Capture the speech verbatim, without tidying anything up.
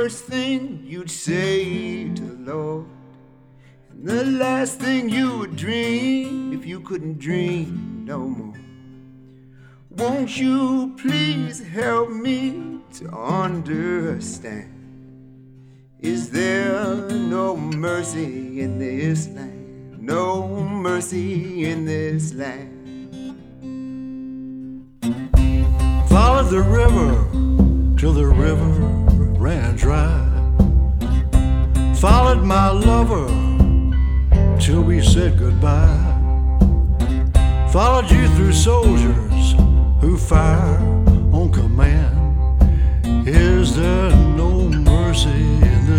first thing you'd say to the Lord, and the last thing you would dream if you couldn't dream no more? Won't you please help me to understand? Is there no mercy in this land? No mercy in this land. Followed the river till the river ran dry. Followed my lover till we said goodbye. Followed you through soldiers who fire on command. Is there no mercy